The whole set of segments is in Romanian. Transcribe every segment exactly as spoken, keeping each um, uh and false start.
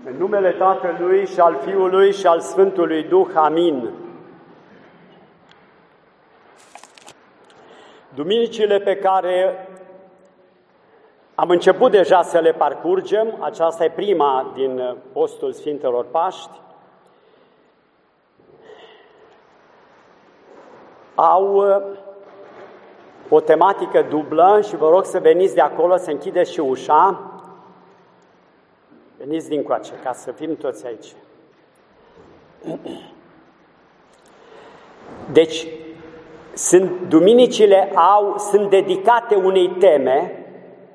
În numele Tatălui și al Fiului și al Sfântului Duh, amin. Duminicile pe care am început deja să le parcurgem, aceasta e prima din postul Sfintelor Paști, au o tematică dublă și vă rog să veniți de acolo, să închideți și ușa. Veniți dincoace, ca să fim toți aici. Deci, sunt, duminicile au, sunt dedicate unei teme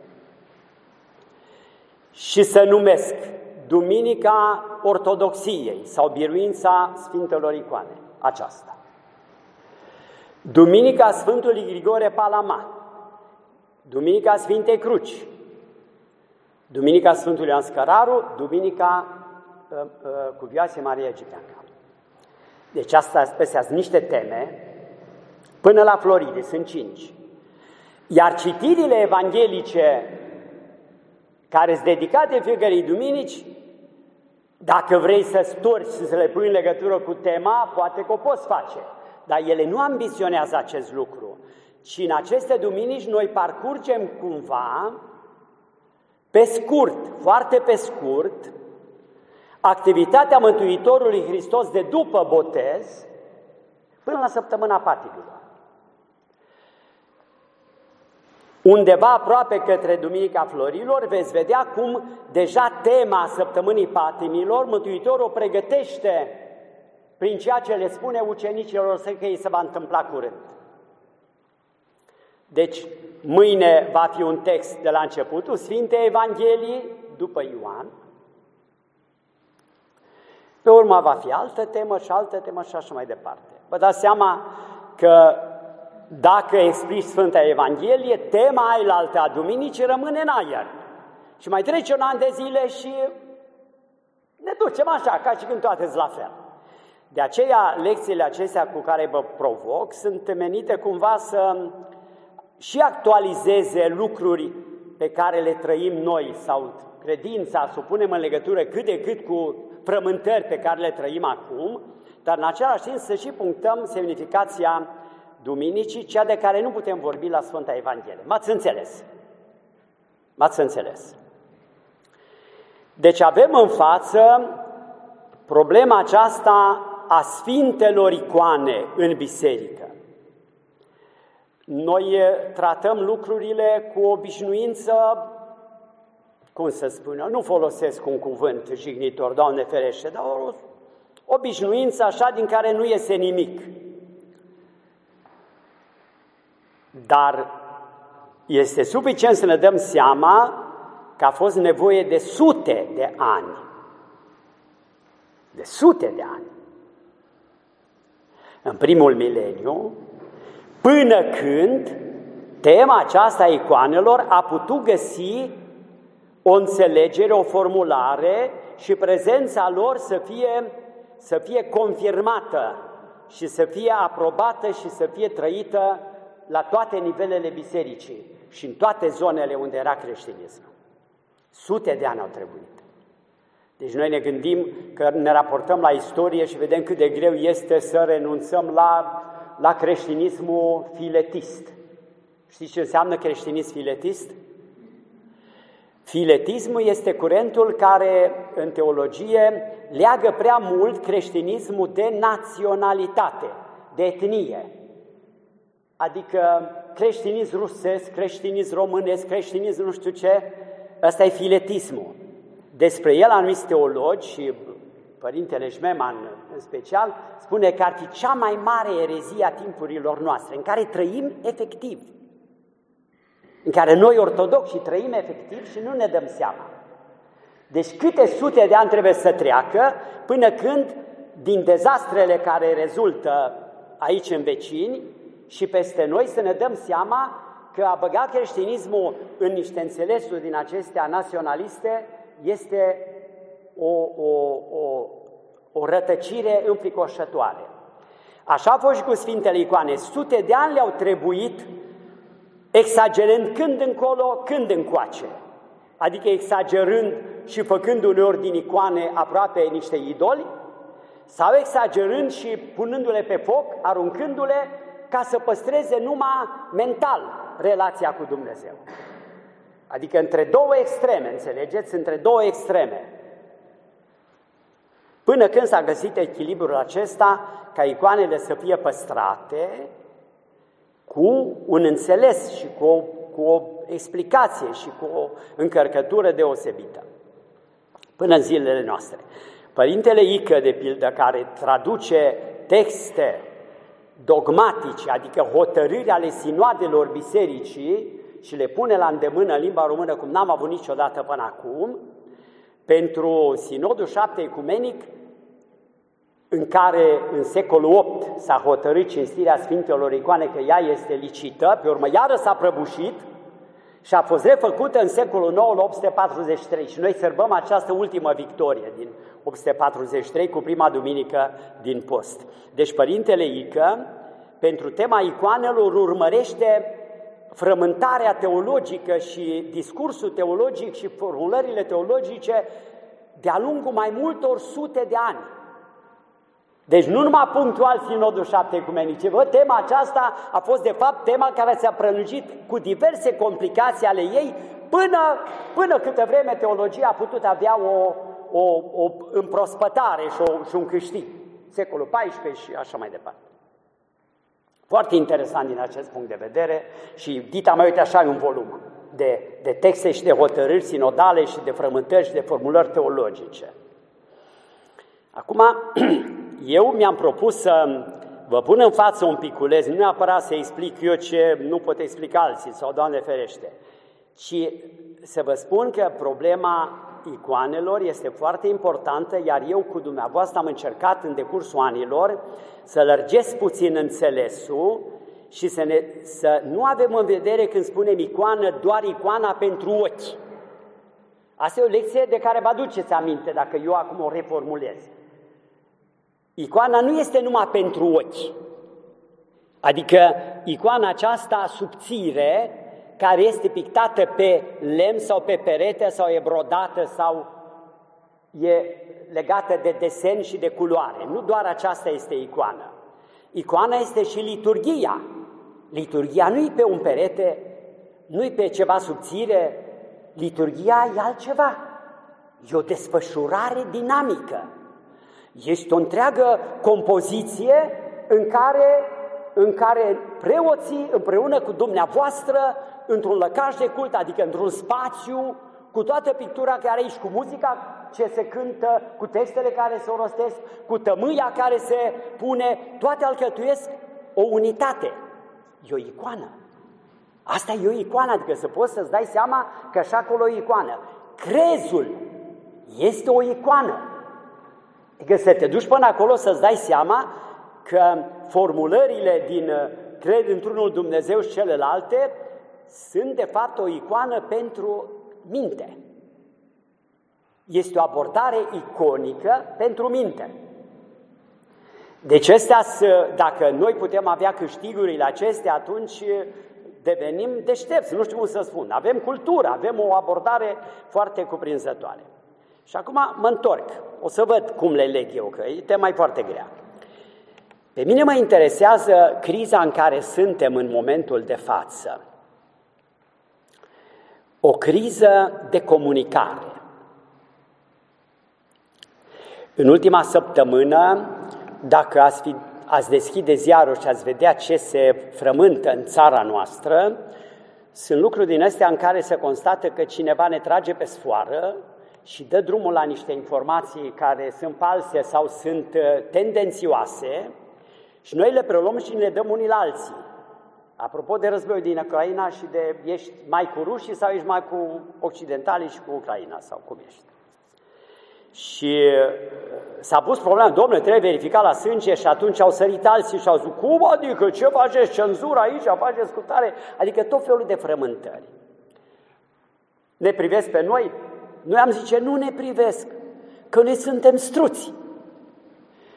și se numesc Duminica Ortodoxiei sau Biruința Sfintelor Icoane, aceasta. Duminica Sfântului Grigore Palama, Duminica Sfintei Cruci, Duminica Sfântului Ioan Scăraru, Duminica uh, uh, Cuvioasei Maria Egipteanca. Deci astea sunt niște teme, până la Floride, sunt cinci. Iar citirile evanghelice care sunt dedicate fiecărei duminici, dacă vrei să storci și să le pui în legătură cu tema, poate că o poți face. Dar ele nu ambiționează acest lucru, ci în aceste duminici noi parcurgem cumva, pe scurt, foarte pe scurt, activitatea Mântuitorului Hristos de după botez până la săptămâna patimilor. Undeva aproape către Duminica Florilor veți vedea cum deja tema săptămânii patimilor Mântuitorul o pregătește prin ceea ce le spune ucenicilor săi că ei se va întâmpla curând. Deci, mâine va fi un text de la începutul Sfintei Evangheliei, după Ioan. Pe urmă va fi altă temă și altă temă și așa mai departe. Vă dați seama că dacă explici Sfânta Evanghelie, tema ailaltă a duminicii rămâne în aer. Și mai trece un an de zile și ne ducem așa, ca și când toate sunt la fel. De aceea, lecțiile acestea cu care vă provoc sunt menite cumva să și actualizeze lucruri pe care le trăim noi sau credința, să o punem în legătură cât de cât cu frământări pe care le trăim acum, dar în același timp să și punctăm semnificația duminicii, cea de care nu putem vorbi la Sfânta Evanghelie. M-ați înțeles? M-ați înțeles? Deci avem în față problema aceasta a Sfintelor Icoane în biserică. Noi tratăm lucrurile cu obișnuință, cum să spun, nu folosesc un cuvânt jignitor, Doamne ferește, dar o obișnuință așa din care nu iese nimic. Dar este suficient să ne dăm seama că a fost nevoie de sute de ani. De sute de ani. În primul mileniu, până când tema aceasta a icoanelor a putut găsi o înțelegere, o formulare și prezența lor să fie, să fie confirmată și să fie aprobată și să fie trăită la toate nivelele bisericii și în toate zonele unde era creștinismul. Sute de ani au trebuit. Deci noi ne gândim că ne raportăm la istorie și vedem cât de greu este să renunțăm la, la creștinismul filetist. Știți ce înseamnă creștinism filetist? Filetismul este curentul care, în teologie, leagă prea mult creștinismul de naționalitate, de etnie. Adică creștinism rusesc, creștinism românesc, creștinism nu știu ce, ăsta e filetismul. Despre el anumiți teologi și Părintele Șmeman în special spune că ar fi cea mai mare erezie a timpurilor noastre, în care trăim efectiv, în care noi ortodoxi trăim efectiv și nu ne dăm seama. Deci câte sute de ani trebuie să treacă până când, din dezastrele care rezultă aici în vecini și peste noi, să ne dăm seama că a băga creștinismul în niște înțelesuri din acestea naționaliste este o, o, o, o rătăcire înfricoșătoare. Așa a fost și cu Sfintele Icoane. Sute de ani le-au trebuit, exagerând când încolo, când încoace. Adică exagerând și făcând uneori din icoane aproape niște idoli, sau exagerând și punându-le pe foc, aruncându-le, ca să păstreze numai mental relația cu Dumnezeu. Adică între două extreme, înțelegeți? Între două extreme. Până când s-a găsit echilibrul acesta, ca icoanele să fie păstrate cu un înțeles și cu o, cu o explicație și cu o încărcătură deosebită. Până în zilele noastre. Părintele Ică, de pildă, care traduce texte dogmatice, adică hotărâri ale sinoadelor bisericii și le pune la îndemână în limba română, cum n-am avut niciodată până acum, pentru Sinodul șapte ecumenic, în care în secolul opt s-a hotărât cinstirea Sfintelor Icoane, că ea este licită, pe urmă iară s-a prăbușit și a fost refăcută în secolul nouă la opt sute patruzeci și trei. Și noi sărbăm această ultimă victorie din opt sute patruzeci și trei cu prima duminică din post. Deci Părintele Ică, pentru tema icoanelor, urmărește frământarea teologică și discursul teologic și formulările teologice de-a lungul mai multor sute de ani. Deci nu numai punctual Sinodul șapte ecumenice, vă, tema aceasta a fost de fapt tema care s-a prelungit cu diverse complicații ale ei până, până câtă vreme teologia a putut avea o, o, o împrospătare și, o, și un câștig. Secolul paisprezece și așa mai departe. Foarte interesant din acest punct de vedere și dita mai uite așa în volum de, de texte și de hotărâri sinodale și de frământări și de formulări teologice. Acum, eu mi-am propus să vă pun în față un piculeț, nu neapărat să explic eu ce nu pot explica alții sau Doamne ferește, ci să vă spun că problema icoanelor este foarte importantă, iar eu cu dumneavoastră am încercat în decursul anilor să lărgesc puțin înțelesul și să, ne, să nu avem în vedere când spunem icoană doar icoana pentru ochi. Asta e o lecție de care vă aduceți aminte dacă eu acum o reformulez. Icoana nu este numai pentru ochi, adică icoana aceasta subțire, care este pictată pe lemn sau pe perete sau e brodată sau e legată de desen și de culoare. Nu doar aceasta este icoană. Icoana este și liturghia. Liturghia nu e pe un perete, nu e pe ceva subțire, liturghia e altceva. E o desfășurare dinamică. Este o întreagă compoziție în care, în care preoții împreună cu dumneavoastră într-un lăcaș de cult, adică într-un spațiu, cu toată pictura care are aici, cu muzica ce se cântă, cu textele care se rostesc, cu tămâia care se pune, toate alcătuiesc o unitate. E o icoană. Asta e o icoană, adică să poți să-ți dai seama că și acolo e o icoană. Crezul este o icoană. Adică să te duci până acolo să-ți dai seama că formulările din cred într-unul Dumnezeu și celelalte sunt de fapt o icoană pentru minte. Este o abordare iconică pentru minte. Deci astea, dacă noi putem avea câștigurile acestea, atunci devenim deștepți, nu știu cum să spun. Avem cultură, avem o abordare foarte cuprinzătoare. Și acum mă întorc, o să văd cum le leg eu, că e tema foarte grea. Pe mine mă interesează criza în care suntem în momentul de față. O criză de comunicare. În ultima săptămână, dacă ați, fi, ați deschide ziarul și ați vedea ce se frământă în țara noastră, sunt lucruri din astea în care se constată că cineva ne trage pe sfoară și dă drumul la niște informații care sunt false sau sunt tendențioase și noi le preluăm și le dăm unii la alții. Apropo de războiul din Ucraina și de ești mai cu rușii sau ești mai cu occidentalii și cu Ucraina sau cum ești. Și s-a pus problema, domnule, trebuie verificat la sânge și atunci au sărit alții și au zis, cum adică, ce faceți, cenzură aici, faceți scutare? Adică tot felul de frământări. Ne privesc pe noi? Noi am zice, nu ne privesc, că noi suntem struți.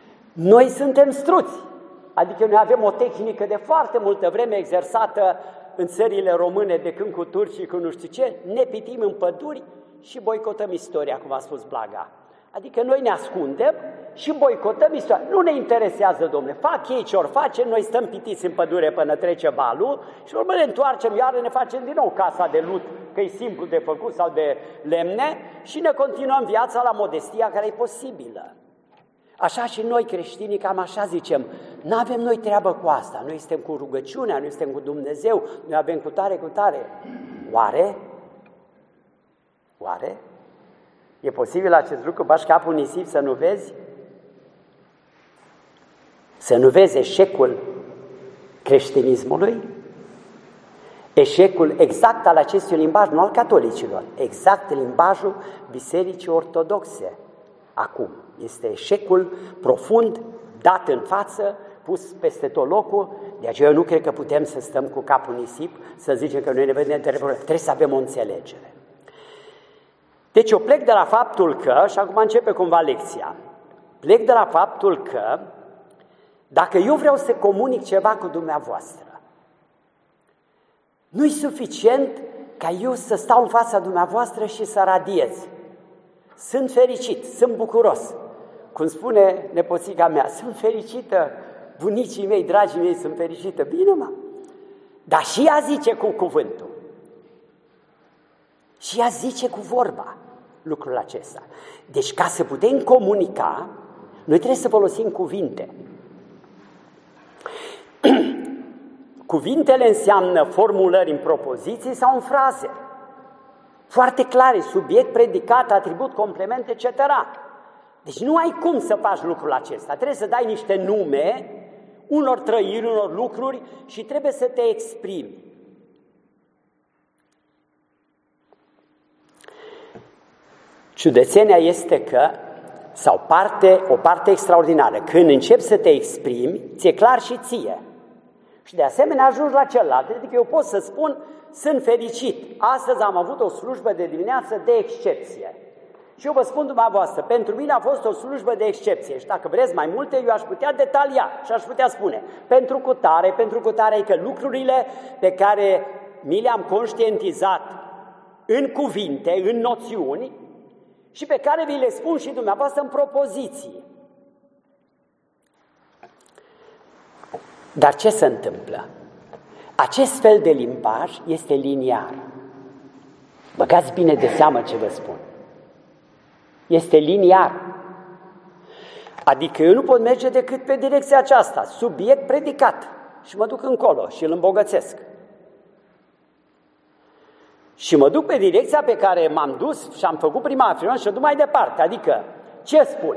Noi suntem struți. Adică noi avem o tehnică de foarte multă vreme exersată în țările române de când cu turcii, cu nu știu ce, ne pitim în păduri și boicotăm istoria, cum a spus Blaga. Adică noi ne ascundem și boicotăm istoria. Nu ne interesează, domne, fac ei ce-or face, noi stăm pitiți în pădure până trece balul și urmă ne întoarcem, iar ne facem din nou casa de lut, că e simplu de făcut sau de lemne și ne continuăm viața la modestia care e posibilă. Așa și noi creștinii, cam așa zicem, nu avem noi treabă cu asta, noi suntem cu rugăciunea, noi suntem cu Dumnezeu, noi avem cu tare, cu tare. Oare? Oare? E posibil acest lucru, bași capul nisip să nu vezi? Să nu vezi eșecul creștinismului? Eșecul exact al acestui limbaj, nu al catolicilor, exact limbajul Bisericii Ortodoxe. Acum, este eșecul profund, dat în față, pus peste tot locul, de aceea eu nu cred că putem să stăm cu capul nisip, să zicem că noi ne vedem, trebuie să avem o înțelegere. Deci eu plec de la faptul că, și acum începe cumva lecția, plec de la faptul că dacă eu vreau să comunic ceva cu dumneavoastră, nu-i suficient ca eu să stau în fața dumneavoastră și să radiez. Sunt fericit, sunt bucuros. Cum spune nepoțica mea, sunt fericită, bunicii mei, dragii mei, sunt fericită. Bine, mă. Dar și ea zice cu cuvântul. Și ea zice cu vorba lucrul acesta. Deci ca să putem comunica, noi trebuie să folosim cuvinte. Cuvintele înseamnă formulări în propoziții sau în fraze. Foarte clare, subiect, predicat, atribut, complement, et cetera. Deci nu ai cum să faci lucrul acesta. Trebuie să dai niște nume unor trăiri, unor lucruri și trebuie să te exprimi. Ciudățenia este că, sau parte, o parte extraordinară, când începi să te exprimi, ți-e clar și ție. Și de asemenea ajungi la celălalt. Adică eu pot să spun, sunt fericit. Astăzi am avut o slujbă de dimineață de excepție. Și eu vă spun dumneavoastră, pentru mine a fost o slujbă de excepție. Și dacă vreți mai multe, eu aș putea detalia și aș putea spune, pentru cutare, pentru cutare, că lucrurile pe care mi le-am conștientizat în cuvinte, în noțiuni, și pe care vi le spun și dumneavoastră în propoziții. Dar ce se întâmplă? Acest fel de limbaj este liniar. Băgați bine de seamă ce vă spun. Este liniar. Adică eu nu pot merge decât pe direcția aceasta, subiect predicat, și mă duc încolo și îl îmbogățesc. Și mă duc pe direcția pe care m-am dus și am făcut prima afirmație și mă duc mai departe. Adică, ce spun?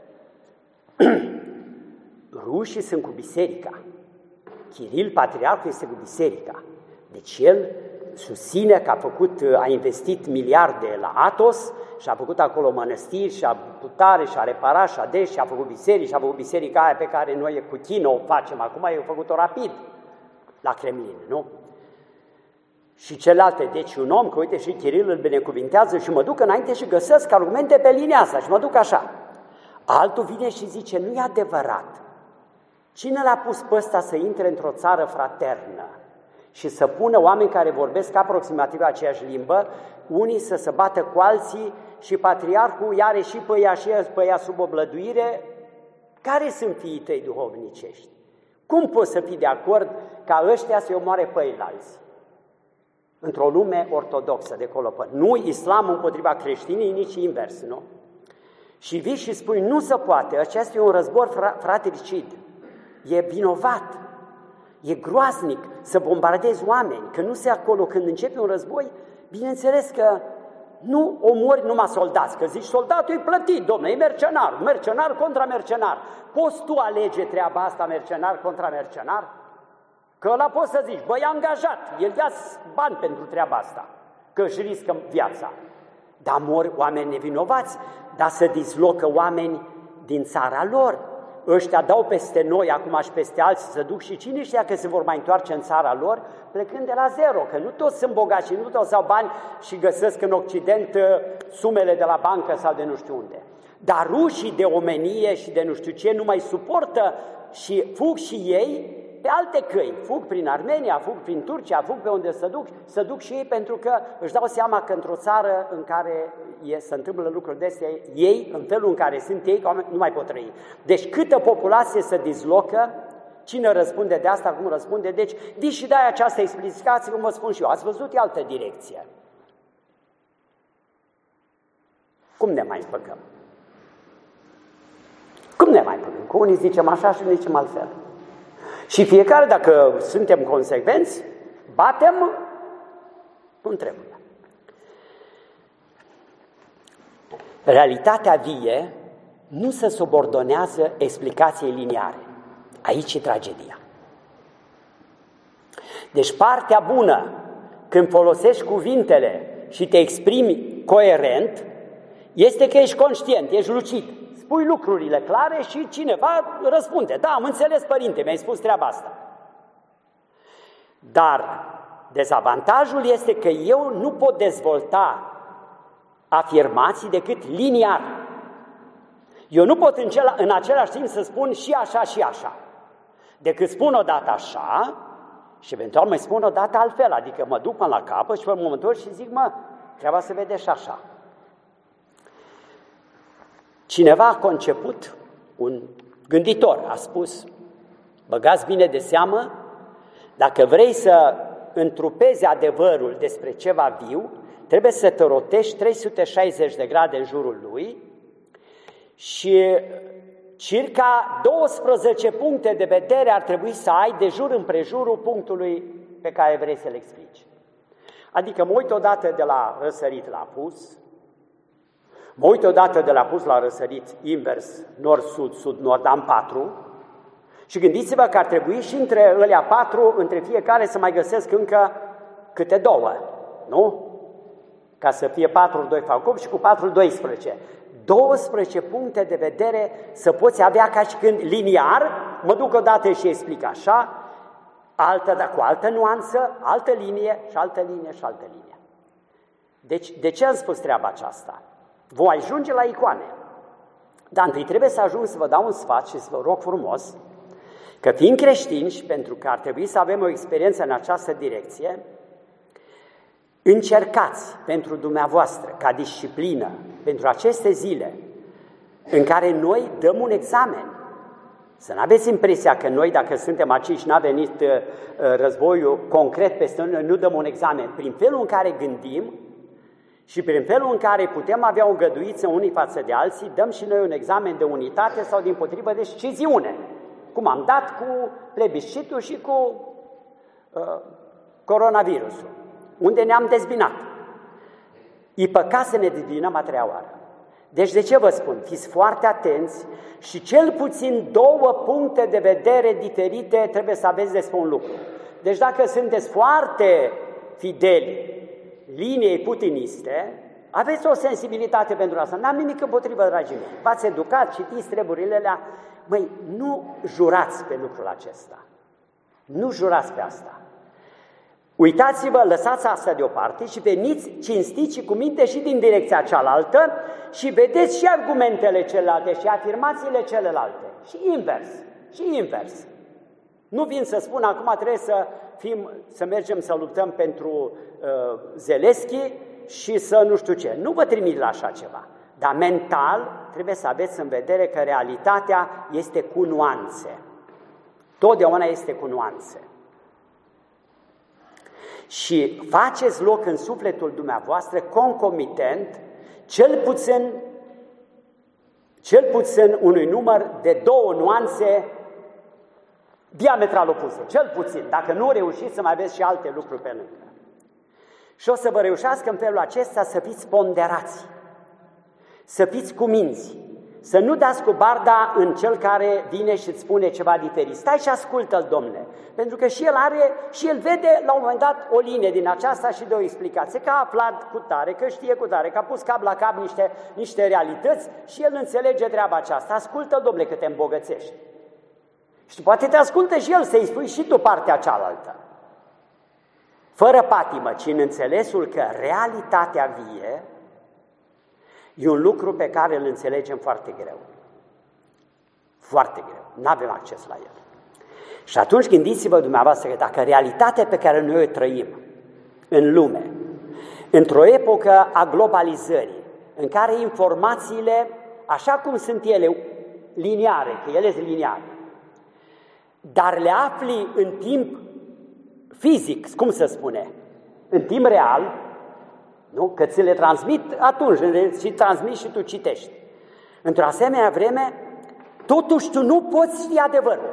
Rușii sunt cu biserica. Chiril, patriarhul, este cu biserica. Deci el susține că a făcut, a investit miliarde la Athos și a făcut acolo mănăstiri și a putare și a reparat și a des și a făcut biserici și a făcut biserica aia pe care noi cu chină o facem acum, eu a făcut-o rapid la Kremlin, nu? Și celelalte, deci un om, că uite și Chiril îl binecuvintează și mă duc înainte și găsesc argumente pe linia asta și mă duc așa. Altul vine și zice, nu e adevărat. Cine l-a pus pe ăsta să intre într-o țară fraternă și să pună oameni care vorbesc aproximativ aceeași limbă, unii să se bată cu alții și patriarhul i-are și pe ea și pe ea sub oblăduire? Care sunt fiii tăi duhovnicești? Cum poți să fii de acord ca ăștia să-i omoare pe eilalți? Într-o lume ortodoxă de colo până. Nu islamul împotriva creștinii, nici invers, nu? Și vii și spui, nu se poate, acesta e un război fratricid. E vinovat, e groaznic să bombardezi oameni, că nu se acolo când începe un război, bineînțeles că nu omori numai soldați, că zici soldatul e plătit, domnule, e mercenar, mercenar contra mercenar. Poți tu alege treaba asta, mercenar contra mercenar? Că ăla poți să zici, băi, angajat, el ia bani pentru treaba asta, că își riscă viața. Dar mor oameni nevinovați, dar să dislocă oameni din țara lor. Ăștia dau peste noi acum și peste alții să duc și cine știa că se vor mai întoarce în țara lor plecând de la zero, că nu toți sunt bogați și nu toți au bani și găsesc în Occident sumele de la bancă sau de nu știu unde. Dar rușii de omenie și de nu știu ce nu mai suportă și fug și ei pe alte căi, fug prin Armenia, fug prin Turcia, fug pe unde să duc, să duc și ei pentru că își dau seama că într-o țară în care e, se întâmplă lucruri de astea, ei, în felul în care sunt ei, nu mai pot trăi. Deci câtă populație se dislocă, cine răspunde de asta, cum răspunde, deci di și dai această explicație, cum vă spun și eu, ați văzut, e altă direcție. Cum ne mai împăcăm? Cum ne mai împăcăm? Cu unii zicem așa și unii zicem altfel. Și fiecare, dacă suntem consecvenți, batem, nu trebuie. Realitatea vie nu se subordonează explicației liniare. Aici e tragedia. Deci partea bună, când folosești cuvintele și te exprimi coerent, este că ești conștient, ești lucid. Spui lucrurile clare și cineva răspunde. Da, am înțeles, părinte, mi-ai spus treaba asta. Dar dezavantajul este că eu nu pot dezvolta afirmații decât liniar. Eu nu pot în, cel, în același timp să spun și așa și așa. Decât spun o dată așa și eventual mai spun o dată altfel. Adică mă duc până la capăt și pe momentul și zic, mă, treaba se vede și așa. Cineva a conceput, un gânditor a spus, băgați bine de seamă, dacă vrei să întrupezi adevărul despre ceva viu, trebuie să te rotești trei sute șaizeci de grade în jurul lui și circa douăsprezece puncte de vedere ar trebui să ai de jur împrejurul punctului pe care vrei să-l explici. Adică mă uit odată de la răsărit la apus, mă uit odată de la apus la răsărit invers, nord-sud, sud-nord, am patru, și gândiți-vă că ar trebui și între ălea patru, între fiecare să mai găsesc încă câte două, nu? Ca să fie patru, doi fac opt și cu patru, doisprezece. douăsprezece puncte de vedere să poți avea ca și când liniar, mă duc odată și explic așa, altă, dar cu altă nuanță, altă linie și altă linie și altă linie. Deci, de ce am spus treaba aceasta? Voi ajunge la icoane. Dar întâi trebuie să ajung să vă dau un sfat și să vă rog frumos că fiind creștini și pentru că ar trebui să avem o experiență în această direcție, încercați pentru dumneavoastră, ca disciplină, pentru aceste zile în care noi dăm un examen. Să nu aveți impresia că noi, dacă suntem aici și n-a venit uh, războiul concret peste noi, nu dăm un examen. Prin felul în care gândim și prin felul în care putem avea o îngăduiță unii față de alții, dăm și noi un examen de unitate sau dimpotrivă de sciziune. Cum am dat cu plebiscitul și cu uh, coronavirusul, unde ne-am dezbinat. E păcat să ne dezbinăm a treia oară. Deci de ce vă spun? Fiți foarte atenți și cel puțin două puncte de vedere diferite trebuie să aveți despre un lucru. Deci dacă sunteți foarte fideli liniei putiniste, aveți o sensibilitate pentru asta. N-am nimic împotrivă, dragii mei. V-ați educat, citiți treburile alea. Măi, nu jurați pe lucrul acesta. Nu jurați pe asta. Uitați-vă, lăsați asta deoparte și veniți cinstiți și cu minte și din direcția cealaltă și vedeți și argumentele celelalte și afirmațiile celelalte. Și invers, și invers. Nu vin să spun acum trebuie să, fim, să mergem să luptăm pentru uh, Zelenski și să nu știu ce. Nu vă trimit la așa ceva. Dar mental trebuie să aveți în vedere că realitatea este cu nuanțe. Totdeauna este cu nuanțe. Și faceți loc în sufletul dumneavoastră concomitent, cel puțin, cel puțin unui număr de două nuanțe diametral opuse. Cel puțin, dacă nu reușiți să mai aveți și alte lucruri pe lângă. Și o să vă reușească în felul acesta să fiți ponderați, să fiți cuminți, să nu dați cu barda în cel care vine și îți spune ceva diferit. Stai și ascultă-l, domnule, pentru că și el are, și el vede la un moment dat o linie din aceasta și de o explicație, că a aflat cu tare, că știe cu tare, că a pus cap la cap niște, niște realități și el înțelege treaba aceasta. Ascultă-l, domnule, că te îmbogățești. Și poate te ascultă și el să-i spui și tu partea cealaltă. Fără patimă, ci în înțelesul că realitatea vie e un lucru pe care îl înțelegem foarte greu. Foarte greu. Nu avem acces la el. Și atunci gândiți-vă dumneavoastră că dacă realitatea pe care noi o trăim în lume, într-o epocă a globalizării, în care informațiile, așa cum sunt ele, liniare, că ele sunt liniare, dar le afli în timp fizic, cum se spune, în timp real, nu? Că ți le transmit atunci și transmiți și tu citești. Într-o asemenea vreme, totuși tu nu poți ști adevărul.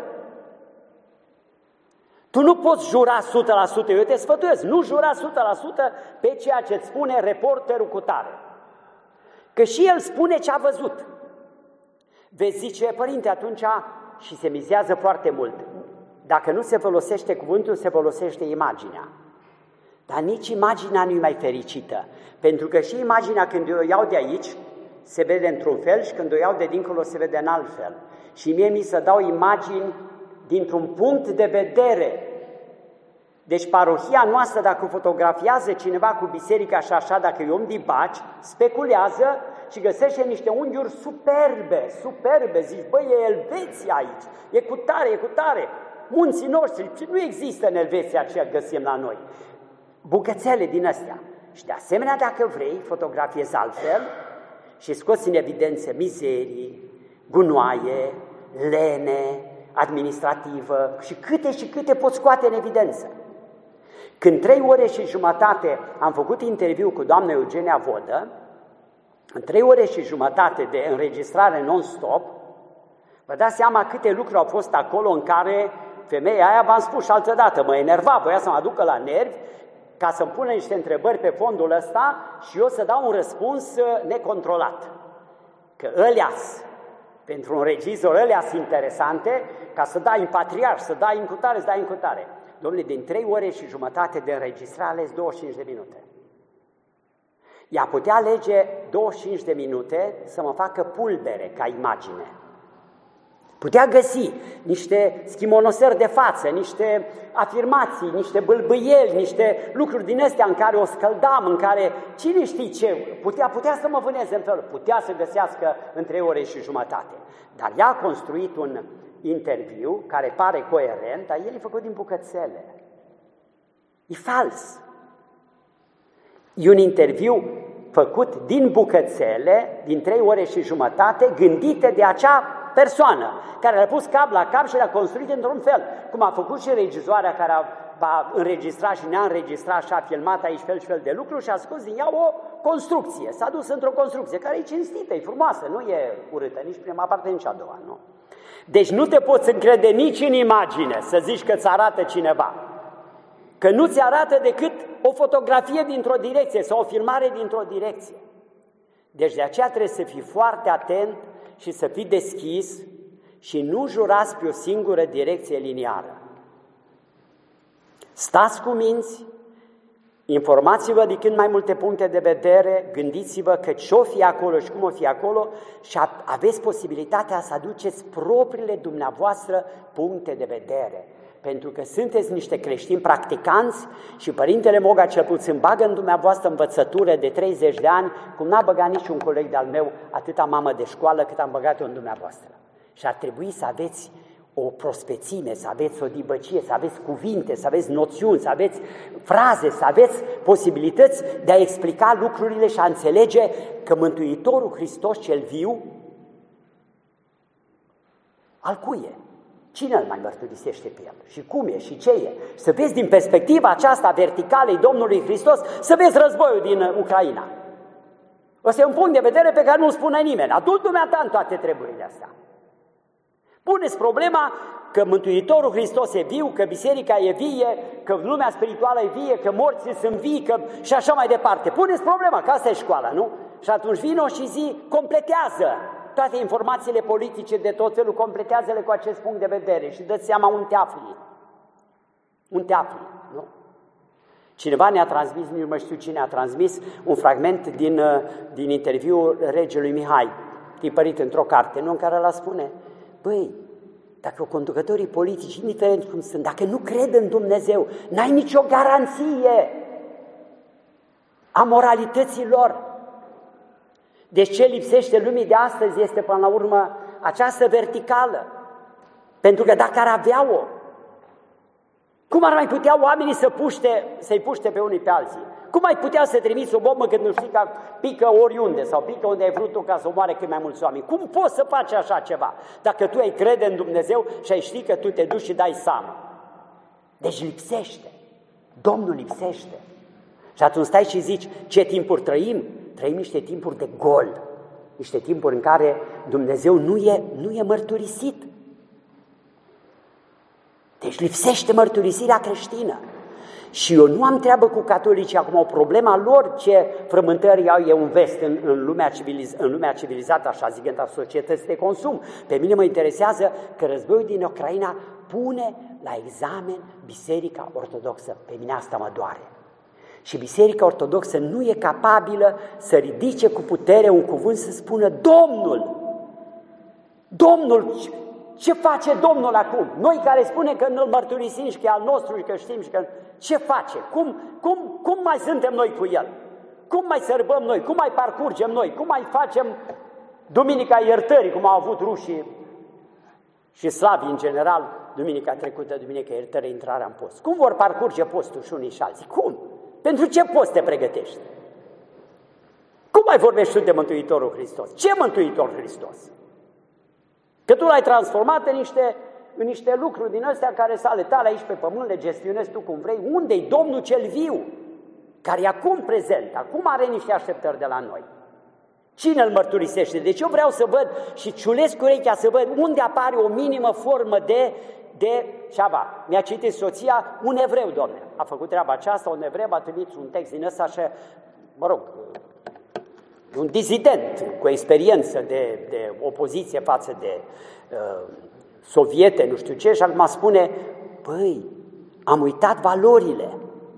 Tu nu poți jura o sută la sută, eu te sfătuiesc, nu jura o sută la sută pe ceea ce îți spune reporterul cu tare. Că și el spune ce a văzut. Vezi, zice, părinte, atunci, și se mizează foarte mult, dacă nu se folosește cuvântul, se folosește imaginea. Dar nici imaginea nu e mai fericită, pentru că și imaginea când eu o iau de aici, se vede într-un fel și când o iau de dincolo se vede în alt fel. Și mie mi se dau imagini dintr-un punct de vedere. Deci parohia noastră, dacă fotografiază cineva cu biserica și așa, dacă e om din Baci, speculează și găsește niște unghiuri superbe, superbe. Zici, băi, e Elveția aici, e cu tare, e cu tare. Munții noștri, nu există în Elveția ce găsim la noi. Bucățele din astea. Și de asemenea, dacă vrei, fotografiezi altfel și scoți în evidență mizerii, gunoaie, lene, administrativă și câte și câte poți scoate în evidență. Când trei ore și jumătate am făcut interviu cu doamna Eugenia Vodă, în trei ore și jumătate de înregistrare non-stop, vă dați seama câte lucruri au fost acolo în care femeia aia, v-am spus și altă dată, mă enerva, voia să mă aducă la nervi, ca să-mi pună niște întrebări pe fondul ăsta și eu să dau un răspuns necontrolat. Că ăleas, pentru un regizor, ăleas interesante, ca să dai în patriarh, să dai în cutare, să dai în cutare. Dom'le, din trei ore și jumătate de înregistrare ales douăzeci și cinci de minute. Ea putea alege douăzeci și cinci de minute să mă facă pulbere ca imagine. Putea găsi niște schimonosări de față, niște afirmații, niște bâlbâieli, niște lucruri din astea în care o scăldam, în care cine știe ce, putea, putea să mă vâneze în felul, putea să găsească în trei ore și jumătate. Dar ea a construit un interviu care pare coerent, dar el e făcut din bucățele. E fals. E un interviu făcut din bucățele, din trei ore și jumătate, gândite de acea persoană care le-a pus cap la cap și le-a construit într-un fel, cum a făcut și regizoarea care a, a înregistrat și ne-a înregistrat și a filmat aici fel și fel de lucruri și a scos din ea o construcție, s-a dus într-o construcție care e cinstită, e frumoasă, nu e urâtă, nici prima parte, nici a doua, nu? Deci nu te poți încrede nici în imagine să zici că ți arată cineva, că nu ți arată decât o fotografie dintr-o direcție sau o filmare dintr-o direcție. Deci de aceea trebuie să fii foarte atent și să fii deschis și nu jurați pe o singură direcție liniară. Stați cu minți, informați-vă din cât mai multe puncte de vedere, gândiți-vă că ce-o fi acolo și cum o fi acolo și aveți posibilitatea să aduceți propriile dumneavoastră puncte de vedere. Pentru că sunteți niște creștini practicanți și Părintele Moga cel puțin bagă în dumneavoastră învățătură de treizeci de ani, cum n-a băgat niciun coleg de-al meu atâta mamă de școală cât am băgat-o în dumneavoastră. Și ar trebui să aveți o prospețime, să aveți o dibăcie, să aveți cuvinte, să aveți noțiuni, să aveți fraze, să aveți posibilități de a explica lucrurile și a înțelege că Mântuitorul Hristos cel viu, al cui e? Cine îl mai mărturisește pe el? Și cum e? Și ce e? Să vezi din perspectiva aceasta verticală Domnului Hristos, să vezi războiul din Ucraina. Ăsta e un punct de vedere pe care nu-l spune nimeni. Adu-l dumneata în toate treburile astea. Puneți problema că Mântuitorul Hristos e viu, că biserica e vie, că lumea spirituală e vie, că morții sunt vii, că... și așa mai departe. Puneți problema, că asta e școala, nu? Și atunci vino și zi, completează toate informațiile politice de tot felul, completează-le cu acest punct de vedere și dă-ți seama unde te afli. Unde te afli, nu? Cineva ne-a transmis, nu mai știu cine a transmis, un fragment din, din interviul regelui Mihai, tipărit într-o carte, nu, în care ăla spune: băi, dacă conducătorii politici, indiferent cum sunt, dacă nu cred în Dumnezeu, n-ai nicio garanție a moralității lor. Deci ce lipsește lumii de astăzi este, până la urmă, această verticală. Pentru că dacă ar avea-o, Cum ar mai putea oamenii să puște, să-i puște pe unii pe alții? Cum ai putea să trimiți o bombă când nu știi că pică oriunde sau pică unde ai vrut tu ca să omoare cât mai mulți oameni? Cum poți să faci așa ceva? Dacă tu ai crede în Dumnezeu și ai ști că tu te duci și dai seama. Deci lipsește. Domnul lipsește. Și atunci stai și zici, ce timpuri trăim? Trăim niște timpuri de gol. Niște timpuri în care Dumnezeu nu e, nu e mărturisit. Deci lipsește mărturisirea creștină. Și eu nu am treabă cu catolicii acum, o problema lor ce frământări au e un vest în, în, lumea civiliz, în lumea civilizată, așa zicând, a societății de consum. Pe mine mă interesează că războiul din Ucraina pune la examen Biserica Ortodoxă. Pe mine asta mă doare. Și Biserica Ortodoxă nu e capabilă să ridice cu putere un cuvânt să spună Domnul. Domnul, ce face Domnul acum? Noi care spunem că nu-L mărturisim și că e al nostru și că știm și că... Ce face? Cum, cum, cum mai suntem noi cu El? Cum mai sărbăm noi? Cum mai parcurgem noi? Cum mai facem Duminica Iertării, cum au avut rușii și slavii în general, Duminica trecută, Duminica Iertării, intrarea în post? Cum vor parcurge postul și unii și alții? Cum? Pentru ce post te pregătești? Cum mai vorbești tu de Mântuitorul Hristos? Ce Mântuitor Hristos? Că tu l-ai transformat în niște, în niște lucruri din astea care sunt ale tale aici pe pământ, le gestionezi tu cum vrei. Unde-i Domnul cel viu? Care e acum prezent, acum are niște așteptări de la noi. Cine îl mărturisește? Deci eu vreau să văd și ciulesc urechea să văd unde apare o minimă formă de, de ceva. Mi-a citit soția, un evreu, Doamne, a făcut treaba aceasta, un evreu a trimis un text din ăsta și, mă rog, un dizident cu experiență de, de opoziție față de uh, soviete, nu știu ce, și acum spune, băi, am uitat valorile.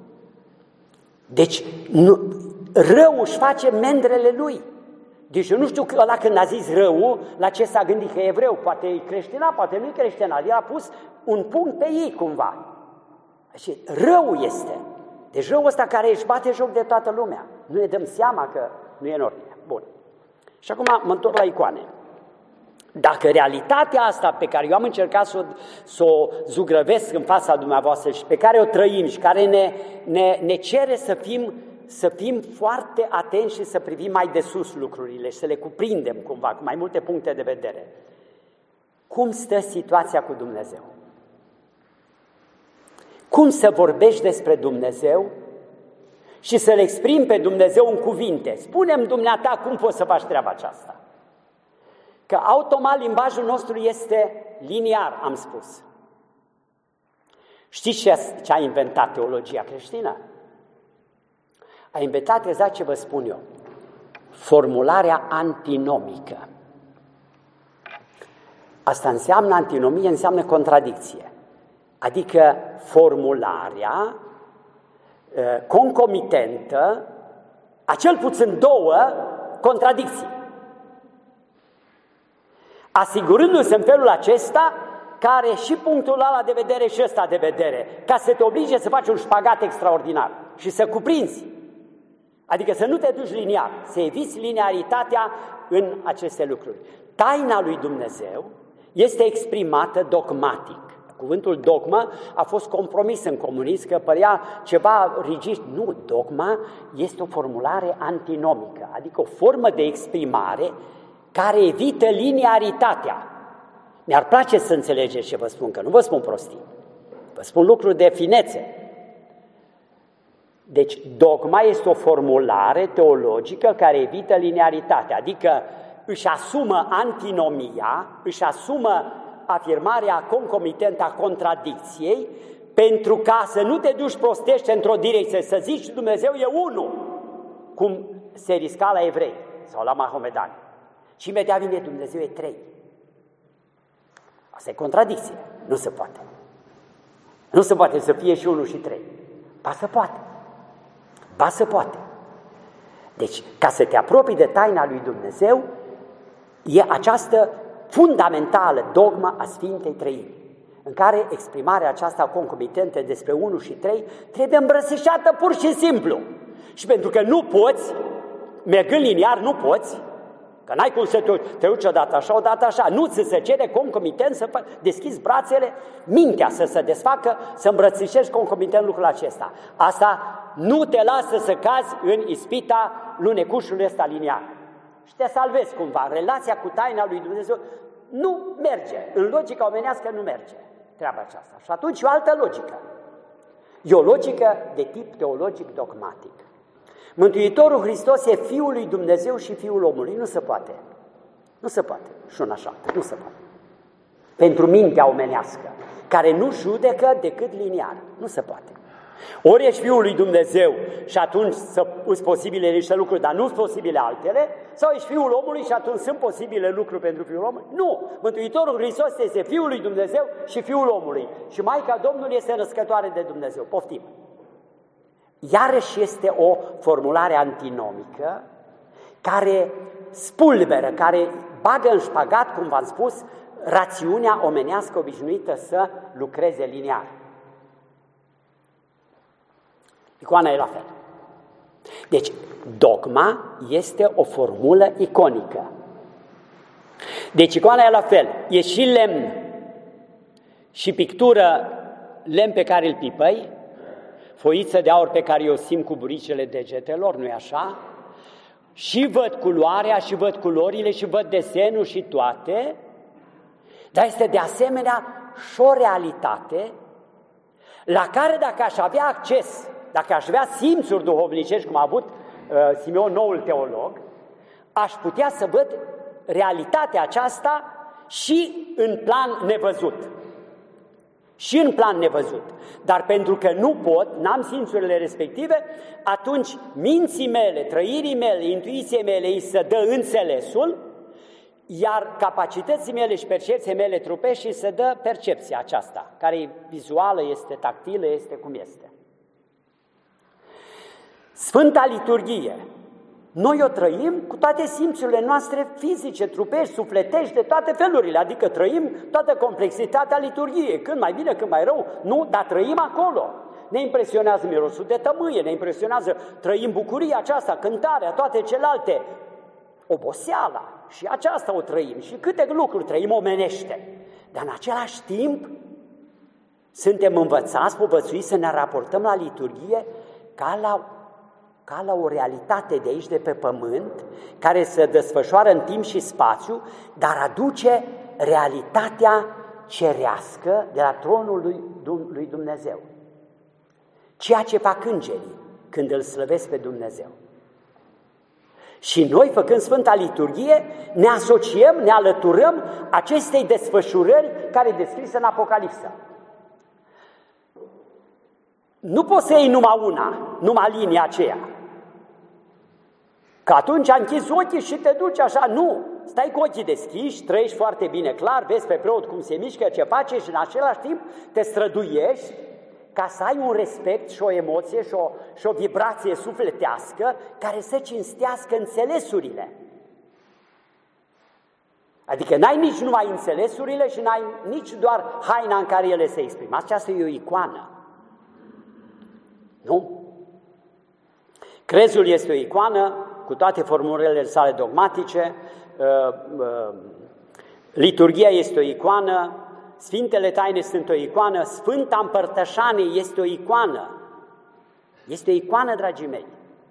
Deci, nu, răul își face mendrele lui. Deci eu nu știu că ăla când a zis răul, la ce s-a gândit că e evreu, poate e creștinat, poate nu e creștinat. El a pus un punct pe ei cumva. Și răul este. Deci răul ăsta care își bate joc de toată lumea. Nu ne dăm seama că nu e în ordine. Bun. Și acum mă întorc la icoane. Dacă realitatea asta pe care eu am încercat să o, să o zugrăvesc în fața dumneavoastră și pe care o trăim și care ne, ne, ne cere să fim, să fim foarte atenți și să privim mai de sus lucrurile și să le cuprindem cumva, cu mai multe puncte de vedere. Cum stă situația cu Dumnezeu? Cum să vorbești despre Dumnezeu și să-L exprimi pe Dumnezeu în cuvinte? Spune-mi, dumneata, cum poți să faci treaba aceasta? Că automat limbajul nostru este liniar, am spus. Știți ce, ce a inventat teologia creștină? A inventat exact ce vă spun eu. Formularea antinomică. Asta înseamnă, antinomie înseamnă contradicție. Adică formularea concomitentă a cel puțin două contradicții. Asigurându-se în felul acesta că are și punctul ăla de vedere și ăsta de vedere, ca să te oblige să faci un șpagat extraordinar și să cuprinzi. Adică să nu te duci liniar, să eviți linearitatea în aceste lucruri. Taina lui Dumnezeu este exprimată dogmatic. Cuvântul dogmă a fost compromis în comunism, că părea ceva rigid. Nu, dogma este o formulare antinomică, adică o formă de exprimare care evită linearitatea. Mi-ar place să înțelegeți ce vă spun, că nu vă spun prostii. Vă spun lucruri de finețe. Deci, dogma este o formulare teologică care evită linearitatea, adică își asumă antinomia, își asumă afirmarea concomitentă a contradicției, pentru ca să nu te duci prostește într-o direcție, să zici Dumnezeu e unul, cum se risca la evrei sau la mahomedani. Și imediat vine Dumnezeu e trei. Asta e contradicție. Nu se poate. Nu se poate să fie și unul și trei. Ba să poate. Ba să poate. Deci, ca să te apropii de taina lui Dumnezeu, e această fundamentală dogma a Sfintei Treimi, în care exprimarea aceasta concomitentă despre unu și trei trebuie îmbrățișată pur și simplu. Și pentru că nu poți, mergând liniar, nu poți, Că n-ai cum să te, te duci odată așa, odată așa. Nu ți se cere concomitent să fac, deschizi brațele, mintea să se desfacă, să îmbrățișezi concomitent lucrul acesta. Asta nu te lasă să cazi în ispita lunecușului ăsta liniar. Și te salvezi cumva. Relația cu taina lui Dumnezeu nu merge. În logica omenească nu merge treaba aceasta. Și atunci e o altă logică. E o logică de tip teologic dogmatic. Mântuitorul Hristos e Fiul lui Dumnezeu și Fiul omului. Nu se poate. Nu se poate. Și una așa. Nu se poate. Pentru mintea omenească, care nu judecă decât liniar. Nu se poate. Ori ești Fiul lui Dumnezeu și atunci sunt posibile niște lucruri, dar nu sunt posibile altele, sau ești Fiul omului și atunci sunt posibile lucruri pentru Fiul omului? Nu! Mântuitorul Hristos este Fiul lui Dumnezeu și Fiul omului. Și Maica Domnului este născătoare de Dumnezeu. Poftim! Iarăși este o formulare antinomică care spulberă, care bagă în șpagat, cum v-am spus, rațiunea omenească obișnuită să lucreze liniar. Icoana e la fel. Deci, dogma este o formulă iconică. Deci, icoana e la fel. E și lemn și pictură, lemn pe care îl pipăi, foiță de aur pe care o simt cu buricele degetelor, nu-i așa? Și văd culoarea, și văd culorile, și văd desenul și toate, dar este de asemenea și o realitate la care dacă aș avea acces, dacă aș avea simțuri duhovnicești, cum a avut uh, Simeon, noul teolog, aș putea să văd realitatea aceasta și în plan nevăzut. Și în plan nevăzut. Dar pentru că nu pot, n-am simțurile respective, atunci minții mele, trăirii mele, intuiției mele îi se dă înțelesul, iar capacității mele și percepției mele trupești îi se dă percepția aceasta, care e vizuală, este tactilă, este cum este. Sfânta liturghie. Noi o trăim cu toate simțurile noastre fizice, trupești, sufletești, de toate felurile, adică trăim toată complexitatea liturghiei, când mai bine, când mai rău, nu, dar trăim acolo. Ne impresionează mirosul de tămâie, ne impresionează, trăim bucuria aceasta, cântarea, toate celelalte, oboseala, și aceasta o trăim, și câte lucruri trăim omenește. Dar în același timp suntem învățați, povățuiți să ne raportăm la liturghie ca la ca la o realitate de aici, de pe pământ, care se desfășoară în timp și spațiu, dar aduce realitatea cerească de la tronul lui, lui Dumnezeu. Ceea ce fac îngerii când îl slăvesc pe Dumnezeu. Și noi, făcând Sfânta Liturghie, ne asociem, ne alăturăm acestei desfășurări care e descrisă în Apocalipsă. Nu poți să iei numai una, numai linia aceea. Că atunci închizi ochii și te duci așa, nu. Stai cu ochii deschiși, trăiești foarte bine clar, vezi pe preot cum se mișcă, ce face și în același timp te străduiești ca să ai un respect și o emoție și o, și o vibrație sufletească care să cinstească înțelesurile. Adică n-ai nici numai înțelesurile și n-ai nici doar haina în care ele se exprimă. Aceasta e o icoană. Nu? Crezul este o icoană cu toate formulele sale dogmatice, liturghia este o icoană, Sfintele Taine sunt o icoană, Sfânta Împărtășanie este o icoană. Este o icoană, dragii mei.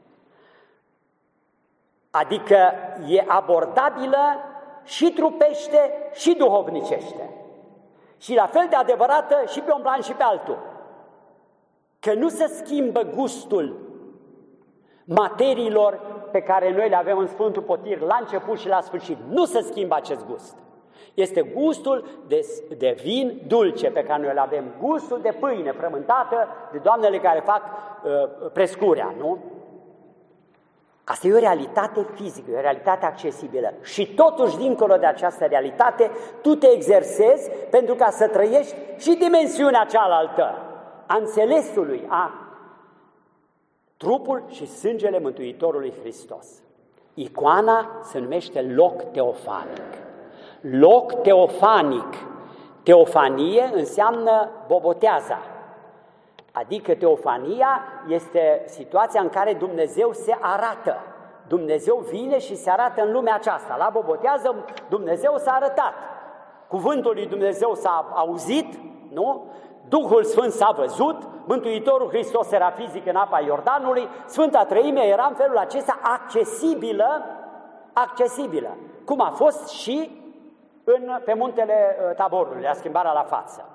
Adică e abordabilă și trupește și duhovnicește. Și la fel de adevărată și pe un plan și pe altul. Că nu se schimbă gustul materiilor pe care noi le avem în Sfântul Potir la început și la sfârșit. Nu se schimbă acest gust. Este gustul de, de vin dulce pe care noi îl avem, gustul de pâine frământată de doamnele care fac uh, prescurea, nu? Asta e o realitate fizică, e o realitate accesibilă. Și totuși, dincolo de această realitate, tu te exersezi pentru ca să trăiești și dimensiunea cealaltă a înțelesului, a trupul și sângele Mântuitorului Hristos. Icoana se numește loc teofanic. Loc teofanic. Teofanie înseamnă boboteaza. Adică teofania este situația în care Dumnezeu se arată. Dumnezeu vine și se arată în lumea aceasta. La bobotează, Dumnezeu s-a arătat. Cuvântul lui Dumnezeu s-a auzit, nu? Duhul Sfânt s-a văzut, Mântuitorul Hristos era fizic în apa Iordanului, Sfânta Treime era în felul acesta accesibilă, accesibilă, cum a fost și în, pe muntele Taborului, la schimbarea la față.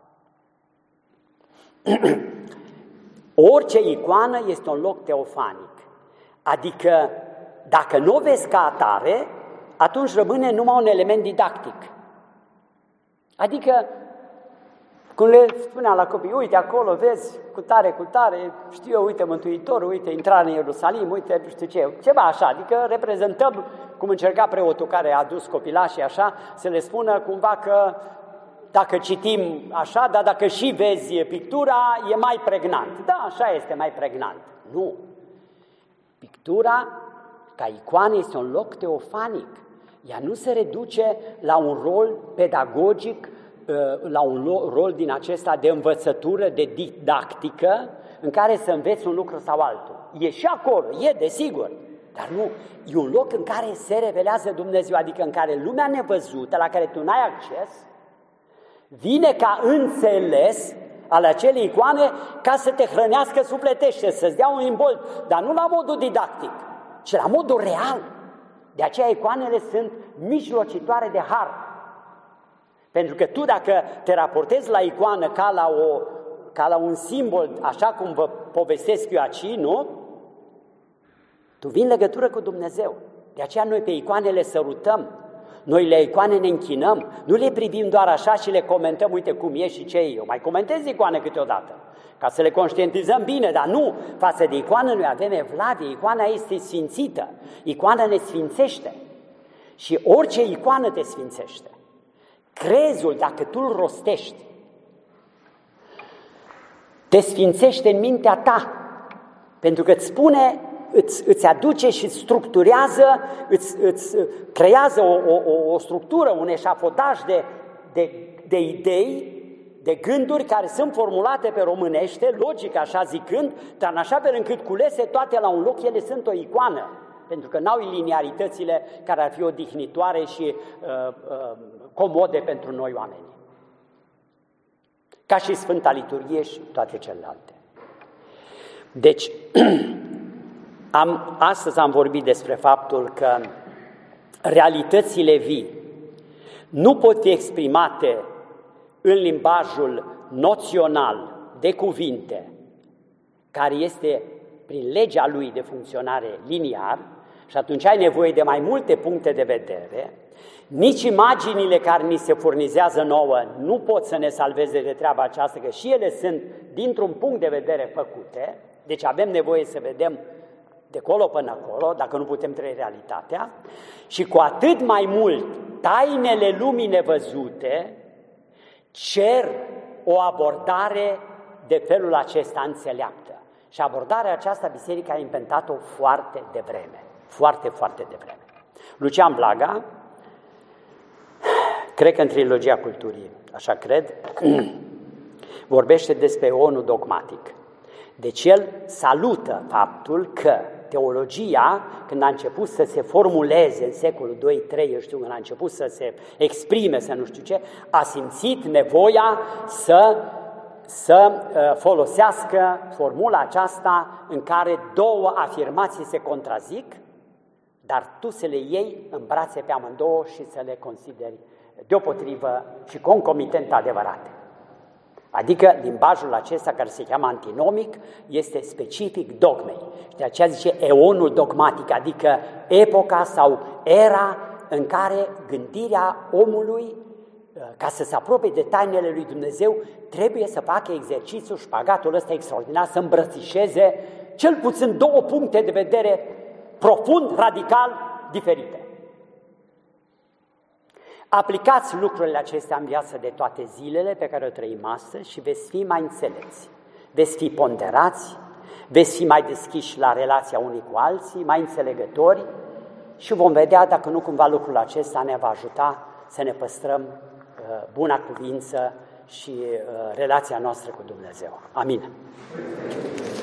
Orice icoană este un loc teofanic, adică dacă nu o vezi ca atare, atunci rămâne numai un element didactic. Adică, cum le spuneam la copii, uite acolo, vezi, cu tare, cu tare, știu eu, uite Mântuitorul, uite intrarea în Ierusalim, uite nu știu ce, ceva așa, adică reprezentăm, cum încerca preotul care a adus copilașii așa, să le spună cumva că dacă citim așa, dar dacă și vezi pictura, e mai pregnant. Da, așa este, mai pregnant. Nu. Pictura, ca icoană, este un loc teofanic. Ea nu se reduce la un rol pedagogic, la un rol din acesta de învățătură, de didactică, în care să înveți un lucru sau altul. E și acolo, e, desigur, dar nu, e un loc în care se revelează Dumnezeu, adică în care lumea nevăzută, la care tu n-ai acces, vine ca înțeles al acelei icoane ca să te hrănească sufletește, să-ți dea un imbold, dar nu la modul didactic, ci la modul real. De aceea icoanele sunt mijlocitoare de har. Pentru că tu dacă te raportezi la icoană ca la, o, ca la un simbol, așa cum vă povestesc eu aici, nu? Tu vii în legătură cu Dumnezeu. De aceea noi pe icoane le sărutăm, noi le icoane ne închinăm, nu le privim doar așa și le comentăm, uite cum e și ce e. Eu mai comentez icoane câteodată, ca să le conștientizăm bine, dar nu, față de icoană noi avem evlavie, icoana este sfințită, icoana ne sfințește și orice icoană te sfințește. Crezul, dacă tu îl rostești, te sfințește în mintea ta, pentru că îți spune, îți, îți aduce și structurează, îți, îți creează o, o, o structură, un eșafodaj de, de, de idei, de gânduri care sunt formulate pe românește, logic așa zicând, dar în așa fel încât culese toate la un loc, ele sunt o icoană, pentru că n-au liniaritățile care ar fi odihnitoare și uh, uh, comode pentru noi oameni. Ca și Sfânta Liturghie și toate celelalte. Deci, am, astăzi am vorbit despre faptul că realitățile vii nu pot fi exprimate în limbajul noțional de cuvinte, care este prin legea lui de funcționare liniar, și atunci ai nevoie de mai multe puncte de vedere. Nici imaginile care ni se furnizează nouă nu pot să ne salveze de treaba aceasta, că și ele sunt dintr-un punct de vedere făcute, deci avem nevoie să vedem de colo până acolo, dacă nu putem trăi realitatea, și cu atât mai mult tainele lumii nevăzute cer o abordare de felul acesta înțeleaptă. Și abordarea aceasta biserica a inventat-o foarte devreme, foarte, foarte devreme. Lucian Blaga, cred că în Trilogia Culturii, așa cred, vorbește despre eonul dogmatic. Deci el salută faptul că teologia, când a început să se formuleze în secolul doi trei, eu știu, când a început să se exprime, să nu știu ce, a simțit nevoia să, să folosească formula aceasta în care două afirmații se contrazic, dar tu să le iei în brațe pe amândouă și să le consideri deopotrivă și concomitent adevărate. Adică limbajul acesta care se cheamă antinomic este specific dogmei. Și de aceea zice eonul dogmatic, adică epoca sau era în care gândirea omului, ca să se apropie de tainele lui Dumnezeu, trebuie să facă exercițiul, șpagatul ăsta extraordinar, să îmbrățișeze cel puțin două puncte de vedere profund, radical, diferite. Aplicați lucrurile acestea în viața de toate zilele pe care o trăim astăzi și veți fi mai înțelepți, veți fi ponderați, veți fi mai deschiși la relația unii cu alții, mai înțelegători și vom vedea dacă nu cumva lucrul acesta ne va ajuta să ne păstrăm uh, buna cuvință și uh, relația noastră cu Dumnezeu. Amin.